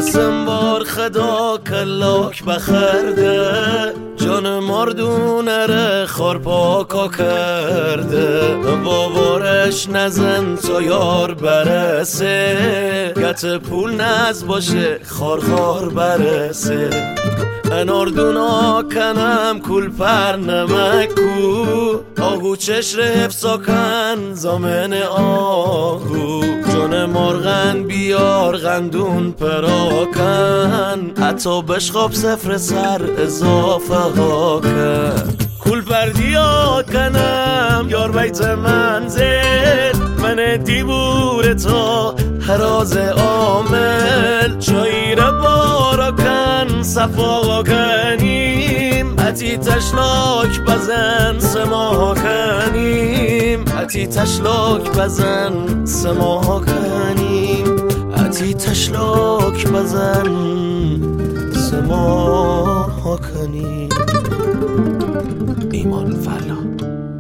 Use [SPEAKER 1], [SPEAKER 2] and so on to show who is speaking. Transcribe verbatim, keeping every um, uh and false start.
[SPEAKER 1] سنبار خدا کلاک بخرده جان مردونه ره خورپاکا کرده باورش نزن تا یار برسه گت پول نز باشه خار خار برسه اناردونا کنم کل پر نمکو آهو چشر حفظا کن زامن آهو جان مرغن بیار غندون پراکن حتی بشخاب سفر سر اضافه ها کن کل پردیا کنم یار بیت منزل من دیبور تا هراز عامل چایی را بارا کن صفا کنیم حتی تشلاک بزن سما کنیم حتی تشلاک بزن سما کنیم حتی تشلاک بزن سما کنیم. ایمان فلا